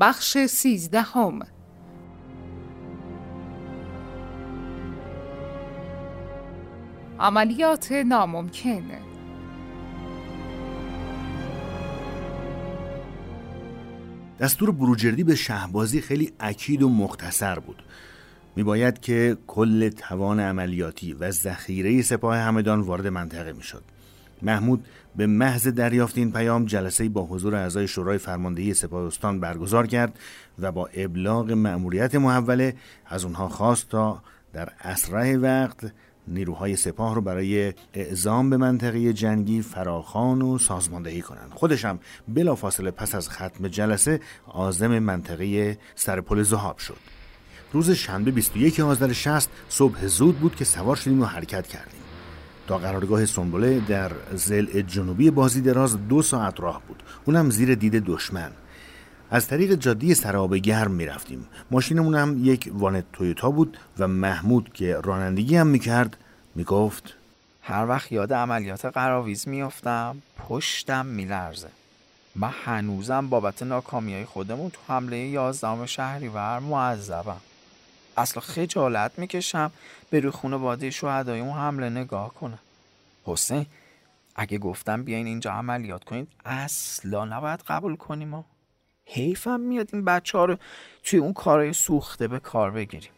بخش 13. عملیات ناممکن. دستور بروجردی به شهبازی خیلی اکید و مختصر بود. میباید که کل توان عملیاتی و ذخیره سپاه همدان وارد منطقه میشد. محمود به محض دریافت این پیام جلسه‌ای با حضور اعضای شورای فرماندهی سپاه استان برگزار کرد و با ابلاغ مأموریت محوله از اونها خواست تا در اسرع وقت نیروهای سپاه رو برای اعزام به منطقه جنگی فراخوان و سازماندهی کنند. خودش هم بلافاصله پس از ختم جلسه عازم منطقه سرپل ذهاب شد. روز شنبه 21 آذر 60 صبح زود بود که سوار شدیم و حرکت کردیم. تا قرارگاه سنبله در ضلع جنوبی بازی دراز 2 ساعت راه بود، اونم زیر دید دشمن. از طریق جاده سرآب گرم می رفتیم. ماشینمون هم یک وانت تویوتا بود و محمود که رانندگی هم می کرد می گفت هر وقت یاد عملیات قراویز می افتم پشتم می لرزه. من هنوزم بابت ناکامیای خودمون تو حمله 11 شهریور معذبم. اصلا خجالت می کشم به روی خانواده شهدای اون حمله نگاه کنم. حسین اگه گفتم بیاین اینجا عملیات کنید اصلا نباید قبول کنیم. حیفم میاد این بچه ها رو توی اون کارهای سوخته به کار بگیریم.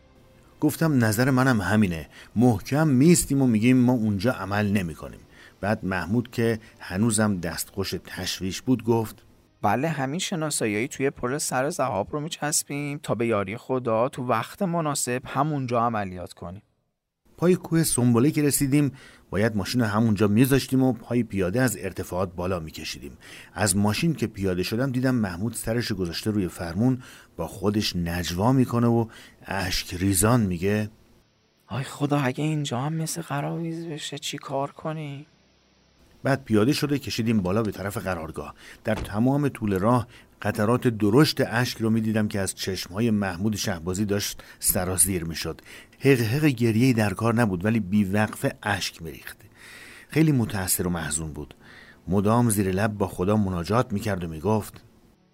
گفتم نظر منم همینه، محکم میستیم و میگیم ما اونجا عمل نمی کنیم. بعد محمود که هنوزم دستخوش تشویش بود گفت بله همین شناسایی توی پل سر ذهاب رو میچسبیم تا به یاری خدا تو وقت مناسب همونجا عملیات کنیم. پای کوه سنبله که رسیدیم باید ماشین رو همونجا میذاشتیم و پای پیاده از ارتفاعات بالا میکشیدیم. از ماشین که پیاده شدم دیدم محمود سرش گذاشته روی فرمون با خودش نجوا میکنه و اشک ریزان میگه آی خدا اگه اینجا هم مثل قراویز بشه چی کار کنی؟ بعد پیاده شده کشیدیم بالا به طرف قرارگاه. در تمام طول راه قطرات درشت اشک رو میدیدم که از چشمهای محمود شهبازی داشت سرازیر میشد. حق گریه‌ای در کار نبود ولی بیوقفه اشک میریخت. خیلی متأثر و محزون بود. مدام زیر لب با خدا مناجات میکرد و میگفت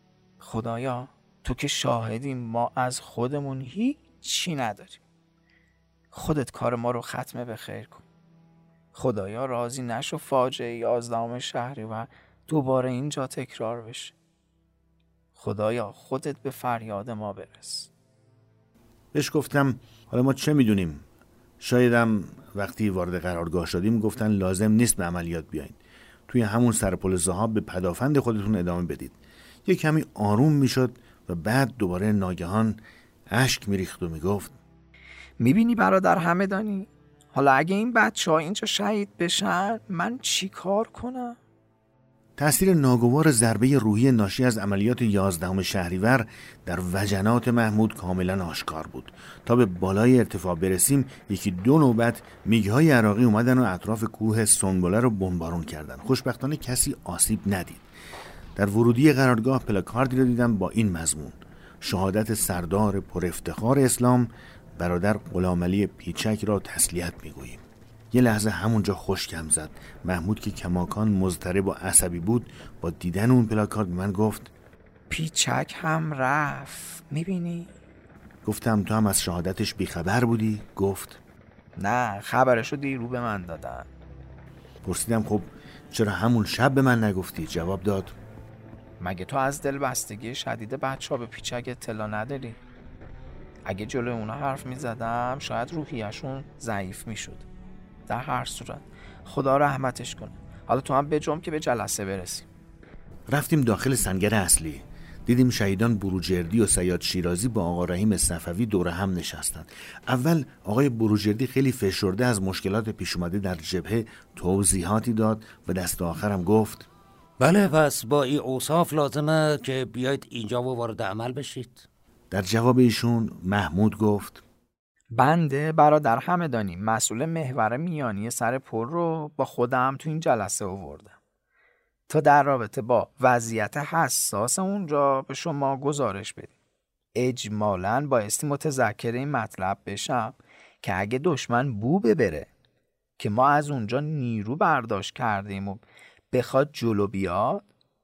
خدایا تو که شاهدیم ما از خودمون هیچی نداریم. خودت کار ما رو ختمه به خیر کن. خدایا راضی نشو فاجعه 11 شهریور دوباره اینجا تکرار بشه. خدایا خودت به فریاد ما برس. بهش گفتم حالا ما چه میدونیم؟ شایدم وقتی وارد قرارگاه شدیم گفتن لازم نیست به عملیات بیاین. توی همون سرپل ذهاب به پدافند خودتون ادامه بدید. یه کمی آروم میشد و بعد دوباره ناگهان اشک میریخت و میگفت میبینی برادر همدانی؟ حالا اگه این بچه ها اینجا شهید بشن من چی کار کنم؟ تأثیر ناگوار ضربه روحی ناشی از عملیات 11 شهریور در وجنات محمود کاملا آشکار بود. تا به بالای ارتفاع برسیم 1-2 نوبت میگ‌های عراقی اومدن و اطراف کوه سنبله رو بمبارون کردن. خوشبختانه کسی آسیب ندید. در ورودی قرارگاه پلاکاردی رو دیدم با این مضمون: شهادت سردار پر افتخار اسلام برادر غلامعلی پیچک را تسلیت میگوییم. یه لحظه همونجا خشکم زد. محمود که کماکان مضطرب و عصبی بود با دیدن اون پلاکارد من گفت پیچک هم رفت میبینی؟ گفتم تو هم از شهادتش بیخبر بودی؟ گفت نه خبرشو دیرو به من دادن. پرسیدم خب چرا همون شب به من نگفتی؟ جواب داد مگه تو از دلبستگی شدید بچه ها به پیچک اطلاع نداری؟ اگه جلوی اونا حرف میزدم شاید روحیشون ضعیف میشد. در هر صورت خدا رحمتش کنه. حالا تو هم بجنب که به جلسه برسیم. رفتیم داخل سنگر اصلی. دیدیم شهیدان بروجردی و سیاد شیرازی با آقا رحیم صفوی دور هم نشستن. اول آقای بروجردی خیلی فشرده از مشکلات پیش اومده در جبهه توضیحاتی داد و دست آخرم گفت بله پس با این اوصاف لازمه که بیایید اینجا و وارد عمل بشید. در جواب ایشون محمود گفت بنده برادر همدانی مسئول محور میانی سر پل رو با خودم تو این جلسه آوردم تا در رابطه با وضعیت حساس اونجا به شما گزارش بدیم. اجمالاً بایستی متذکر این مطلب بشم که اگه دشمن بو ببره که ما از اونجا نیرو برداشت کردیم و بخواد جلو بیاد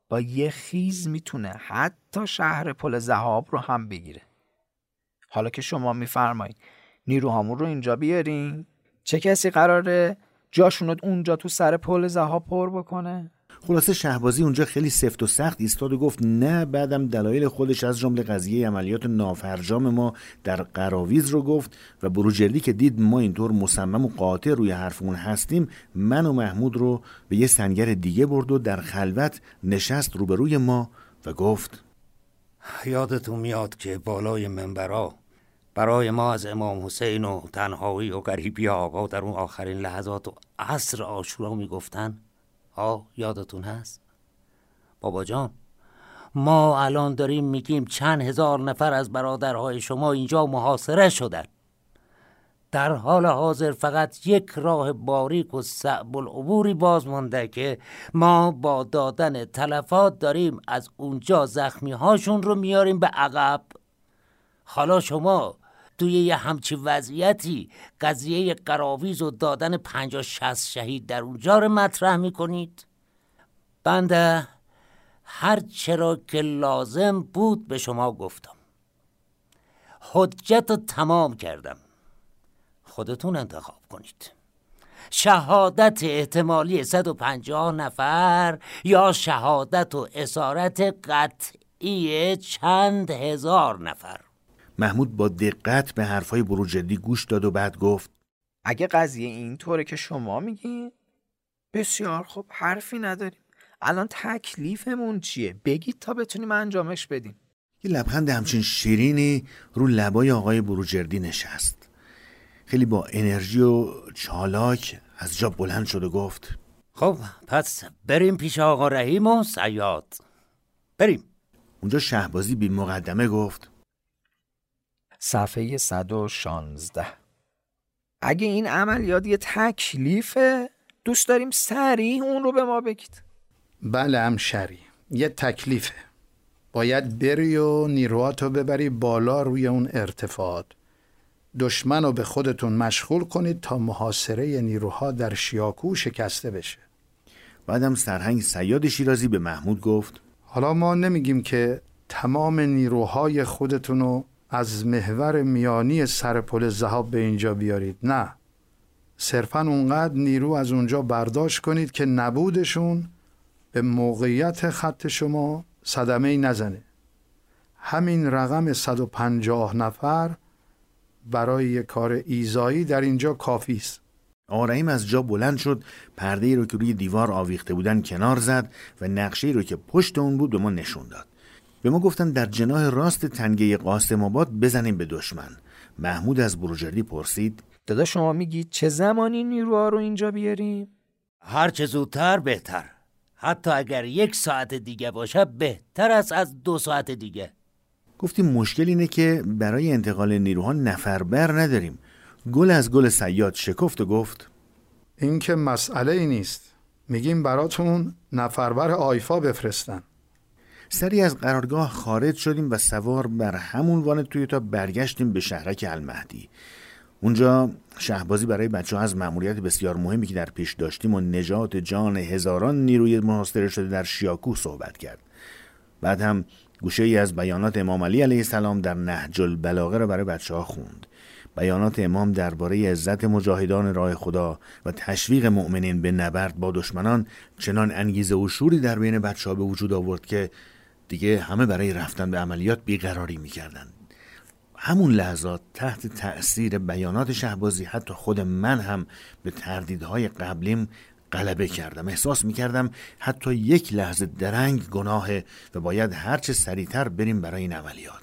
با یه خیز میتونه حتی شهر پل ذهاب رو هم بگیره. حالا که شما میفرمایید نیروهامون رو اینجا بیارین، چه کسی قراره جاشونو اونجا تو سر پل ذهاب پر بکنه؟ خلاصه شهبازی اونجا خیلی سفت و سخت ایستاد و گفت نه. بعدم دلایل خودش از جمله قضیه عملیات نافرجام ما در قراویز رو گفت و بروجردی که دید ما اینطور مصمم و قاطع روی حرفمون هستیم، من و محمود رو به یه سنگر دیگه برد و در خلوت نشست روبروی ما و گفت یادتون میاد که بالای منبرا برای ما از امام حسین و تنهایی و غریبی آقا در اون آخرین لحظات و عصر عاشورا میگفتن؟ یادتون هست؟ بابا جان، ما الان داریم میگیم چند هزار نفر از برادرهای شما اینجا محاصره شدن. در حال حاضر فقط یک راه باریک و صعب العبوری باز مونده که ما با دادن تلفات داریم از اونجا زخمی هاشون رو میاریم به عقب. حالا شما توی یه همچی وضعیتی قضیه قراویز و دادن 50-60 شهید در اونجا رو مطرح میکنید؟ بنده هر چرا که لازم بود به شما گفتم، حجت رو تمام کردم، خودتون انتخاب کنید. شهادت احتمالی 150 نفر یا شهادت و اسارت قطعی چند هزار نفر. محمود با دقت به حرفای بروجردی گوش داد و بعد گفت اگه قضیه اینطوره که شما میگین، بسیار خوب، حرفی نداریم. الان تکلیفمون چیه؟ بگید تا بتونیم انجامش بدیم. یه لبخند همچین شیرینی رو لبای آقای بروجردی نشست. خیلی با انرژی و چالاک از جا بلند شد و گفت خب پس بریم پیش آقا رحیم و صیاد. بریم. اونجا شهبازی بی مقدمه گفت صفحه 116. اگه این عملیات یه تکلیفه، دوست داریم سریع اون رو به ما بگید. بله همشری، یه تکلیفه. باید بری و نیروهاتو ببری بالا روی اون ارتفاعات. دشمن رو به خودتون مشغول کنید تا محاصره نیروها در شیاکو شکسته بشه. بعدم سرهنگ صیاد شیرازی به محمود گفت حالا ما نمیگیم که تمام نیروهای خودتون رو از محور میانی سر پل ذهاب به اینجا بیارید، نه، صرفاً اونقدر نیرو از اونجا برداشت کنید که نبودشون به موقعیت خط شما صدمه‌ای نزنه. همین رقم 150 نفر برای یک کار ایذایی در اینجا کافی است. آقا رحیم از جا بلند شد، پرده‌ای رو که روی دیوار آویخته بودن کنار زد و نقشه‌ای رو که پشت اون بود به ما نشون داد. به ما گفتن در جناح راست تنگه قاسم آباد بزنیم به دشمن. محمود از بروجردی پرسید دادا شما میگید چه زمانی نیروها رو اینجا بیاریم؟ هر چه زودتر بهتر. حتی اگر 1 ساعت دیگه باشه بهتر است از 2 ساعت دیگه. گفتیم مشکل اینه که برای انتقال نیروها نفربر نداریم. گل از گل صیاد شکفت و گفت این که مسئله ای نیست، میگیم براتون نفربر آیفا بفرستن. سری از قرارگاه خارج شدیم و سوار بر همون وان تویوتا برگشتیم به شهرک المهدی. اونجا شهبازی برای بچه‌ها از مأموریت بسیار مهمی که در پیش داشتیم و نجات جان هزاران نیروی محاصره شده در شیاکو صحبت کرد. بعد هم گوشه‌ای از بیانات امام علی علیه السلام در نهج البلاغه را برای بچه‌ها خوند. بیانات امام درباره عزت مجاهدان راه خدا و تشویق مؤمنین به نبرد با دشمنان چنان انگیزه و شوری در بین بچه‌ها به وجود آورد که دیگه همه برای رفتن به عملیات بیقراری می‌کردند. همون لحظات تحت تأثیر بیانات شهبازی حتی خود من هم به تردیدهای قبلیم غلبه کردم. احساس می‌کردم حتی یک لحظه درنگ گناهه و باید هرچه سریعتر بریم برای این عملیات.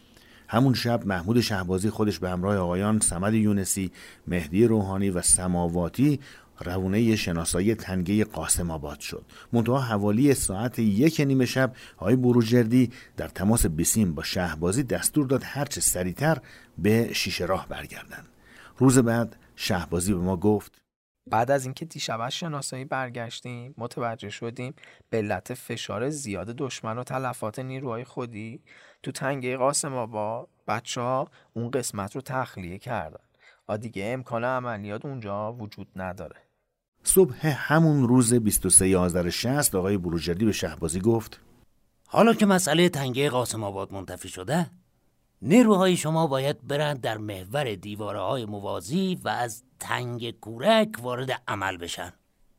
همون شب محمود شهبازی خودش به همراه آقایان صمد یونسی، مهدی روحانی و سماواتی روونه شناسایی تنگه قاسم آباد شد. منتها حوالی ساعت 1:30 شب آقای بروجردی در تماس بیسیم با شهبازی دستور داد هرچه سریعتر به شیشه راه برگردن. روز بعد شهبازی به ما گفت بعد از اینکه دیشب از شناسایی برگشتیم متوجه شدیم به علت فشار زیاد دشمن و تلفات نیروهای خودی تو تنگه قاسم آباد بچه‌ها اون قسمت رو تخلیه کردن. دیگه امکان عملیات اونجا وجود نداره. صبح همون روز 23 آذر 60 آقای بروجردی به شهبازی گفت: حالا که مسئله تنگه قاسم آباد منتفی شده، نیروهای شما باید برند در محور دیوارهای موازی و از تنگ کورک وارد عمل بشن.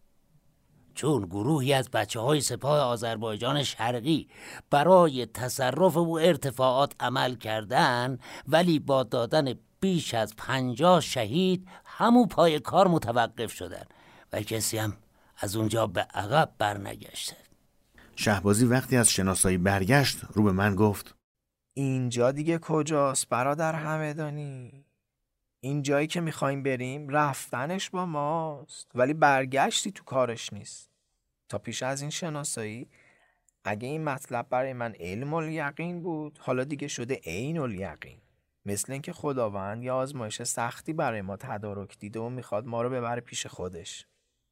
چون گروهی از بچه‌های سپاه آذربایجان شرقی برای تصرف و ارتفاعات عمل کردن، ولی با دادن بیش از 50 شهید همون پای کار متوقف شدن و کسی هم از اونجا به عقب برنگشته. شهبازی وقتی از شناسایی برگشت رو به من گفت: اینجا دیگه کجاست برادر همدانی؟ این جایی که میخوایم بریم رفتنش با ماست، ولی برگشتی تو کارش نیست. تا پیش از این شناسایی اگه این مطلب برای من علم الیقین بود، حالا دیگه شده عین الیقین. مثل اینکه خداوند یا آزمایش سختی برای ما تدارک دیده و میخواد ما رو ببره پیش خودش.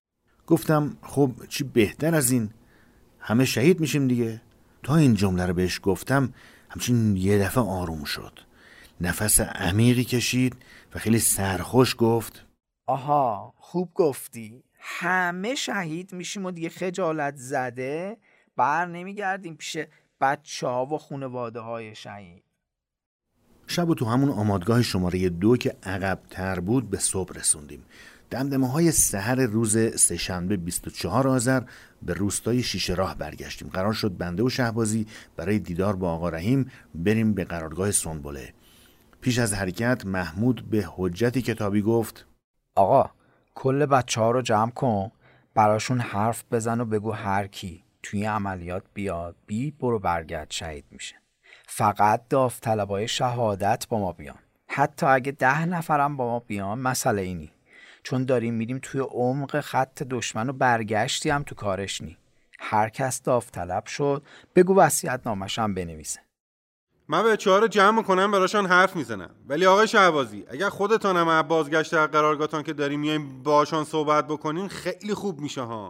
گفتم خب چی بهتر از این؟ همه شهید میشیم دیگه. تا این جمله رو بهش گفتم همچین یه دفعه آروم شد، نفس عمیقی کشید و خیلی سرخوش گفت: آها خوب گفتی، همه شهید میشیم و دیگه خجالت زده بر نمیگردیم پیش بچه ها و خانواده های شهید. شب و تو همون آمادگاه شماره 2 که عقب تر بود به صبح رسوندیم. دمدمه های سحر روز سه‌شنبه 24 آذر به روستای شیشه راه برگشتیم. قرار شد بنده و شهبازی برای دیدار با آقا رحیم بریم به قرارگاه سنبله. پیش از حرکت محمود به حجتی کتابی گفت: آقا کل بچه ها رو جمع کن، براشون حرف بزن و بگو هر کی توی عملیات بیاد بی برو برگرد شهید میشه. فقط داوطلبای شهادت با ما بیان، حتی اگه 10 نفرم با ما بیان مسئله اینی، چون داریم میریم توی عمق خط دشمن و برگشتی هم تو کارش نی. هر کس داوطلب شد بگو وصیت نامش هم بنویسه. من بچه‌ها رو جمع کنم براشون حرف میزنم، ولی آقای شهبازی اگر خودتان هم بازگشت از قرارگاهتان که داریم میایم باشون صحبت بکنین خیلی خوب میشه ها.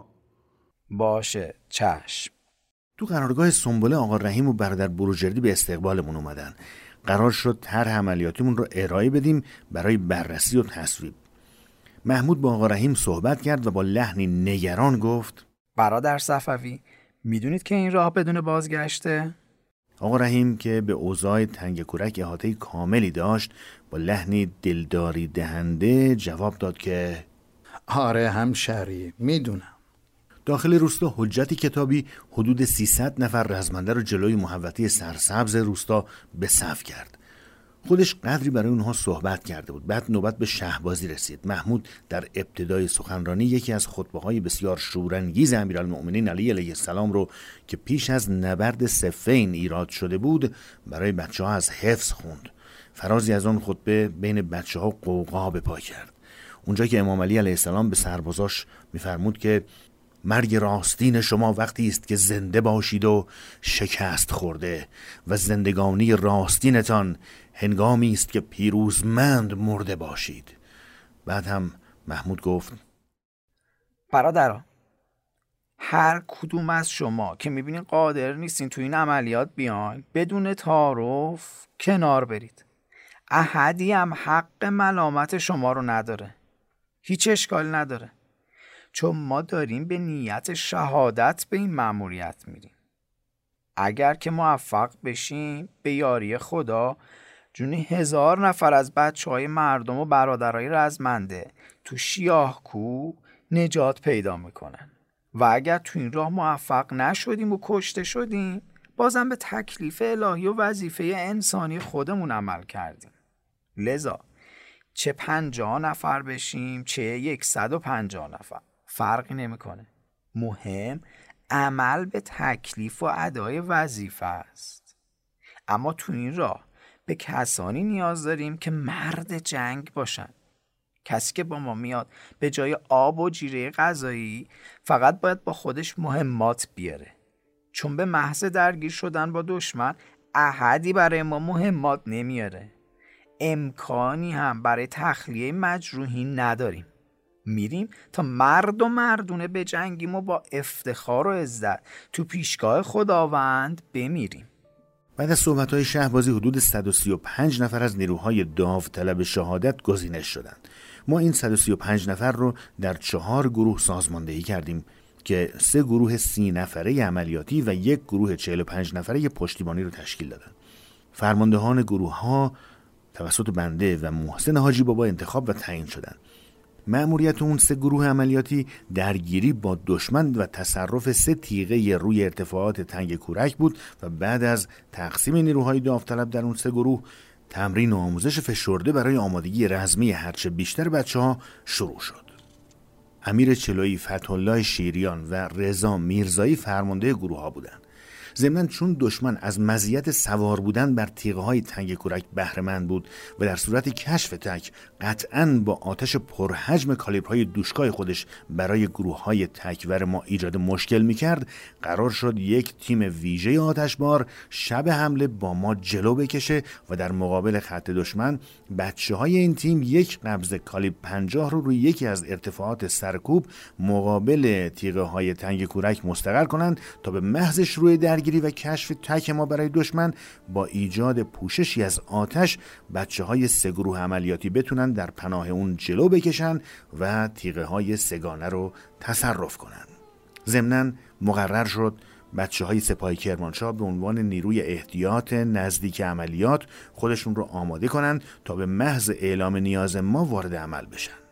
باشه چشم. تو قرارگاه سنبله آقا رحیم و برادر بروجردی به استقبالمون اومدن. قرار شد طرح عملیاتیمون رو ارائه بدیم برای بررسی و تصویب. محمود با آقا رحیم صحبت کرد و با لحنی نگران گفت: برادر صفوی میدونید که این راه بدون بازگشته؟ آقا رحیم که به اوضاع تنگ کورک احاطه کاملی داشت با لحنی دلداری دهنده جواب داد که آره همشهری میدونم. داخل روستا حجتی کتابی حدود 300 نفر رزمنده رو جلوی محوطه سرسبز روستا به صف کرد. خودش قدری برای اونها صحبت کرده بود. بعد نوبت به شهبازی رسید. محمود در ابتدای سخنرانی یکی از خطبه‌های بسیار شورانگیز امیرالمؤمنین علی علیه السلام رو که پیش از نبرد صفین ایراد شده بود برای بچه‌ها از حفظ خوند. فرازی از اون خطبه بین بچه‌ها قوقا به پا کرد. اونجا که امام علی علیه السلام به سربازاش می‌فرمود که مرگ راستین شما وقتی است که زنده باشید و شکست خورده و زندگانی راستینتان هنگامی است که پیروزمند مرده باشید. بعد هم محمود گفت: برادران هر کدوم از شما که میبینین قادر نیستین تو این عملیات بیاین بدون تعارف کنار برید. احدی هم حق ملامت شما رو نداره، هیچ اشکال نداره، چون ما داریم به نیت شهادت به این مأموریت میریم. اگر که موفق بشیم به یاری خدا جون 1000 نفر از بچه‌های مردم و برادرای رزمنده تو شیاهکو نجات پیدا میکنن و اگر تو این راه موفق نشدیم و کشته شدیم بازم به تکلیف الهی و وظیفه انسانی خودمون عمل کردیم. لذا چه 50 نفر بشیم چه 150 نفر فرقی نمیکنه، مهم عمل به تکلیف و ادای وظیفه است. اما تو این راه به کسانی نیاز داریم که مرد جنگ باشن. کسی که با ما میاد به جای آب و جیره غذایی فقط باید با خودش مهمات بیاره، چون به محض درگیر شدن با دشمن احدی برای ما مهمات نمیاره. امکانی هم برای تخلیه مجروحین نداریم. میریم تا مرد و مردونه به جنگیم و با افتخار و عزت تو پیشگاه خداوند بمیریم. بعد از صحبت‌های شهبازی حدود 135 نفر از نیروهای داوطلب شهادت گزینش شدند. ما این 135 نفر رو در 4 گروه سازماندهی کردیم که 3 گروه 30 نفره عملیاتی و 1 گروه 45 نفره پشتیبانی رو تشکیل دادن. فرماندهان گروه ها توسط بنده و محسن حاجی بابا انتخاب و تعیین شدند. مأموریت اون 3 گروه عملیاتی درگیری با دشمن و تصرف 3 تیغه روی ارتفاعات تنگ کورک بود و بعد از تقسیم نیروهای داوطلب در اون 3 گروه تمرین و آموزش فشرده برای آمادگی رزمی هرچه بیشتر بچه‌ها شروع شد. امیر چلویی، فتح‌الله شیریان و رضا میرزایی فرمانده گروه ها بودند. ضمناً چون دشمن از مزیت سوار بودن بر تیغه‌های تنگ کورک بهره مند بود و در صورت کشف تک قطعاً با آتش پرحجم کالیبرهای دوشکای خودش برای گروه‌های تک‌ور ما ایجاد مشکل می‌کرد، قرار شد یک تیم ویژه آتشبار شب حمله با ما جلو بکشه و در مقابل خط دشمن بچه‌های این تیم یک قبض کالیبر 50 رو روی یکی از ارتفاعات سرکوب مقابل تیغه‌های تنگ کورک مستقر کنند تا به محض شروع درگیری و کشف تک ما برای دشمن با ایجاد پوششی از آتش بچه‌های 3 گروه عملیاتی بتونن در پناه اون جلو بکشن و تیغه‌های سگانه رو تصرف کنن. ضمناً مقرر شد بچه‌های سپاه کرمانشاه به عنوان نیروی احتیاط نزدیک عملیات خودشون رو آماده کنن تا به محض اعلام نیاز ما وارد عمل بشن.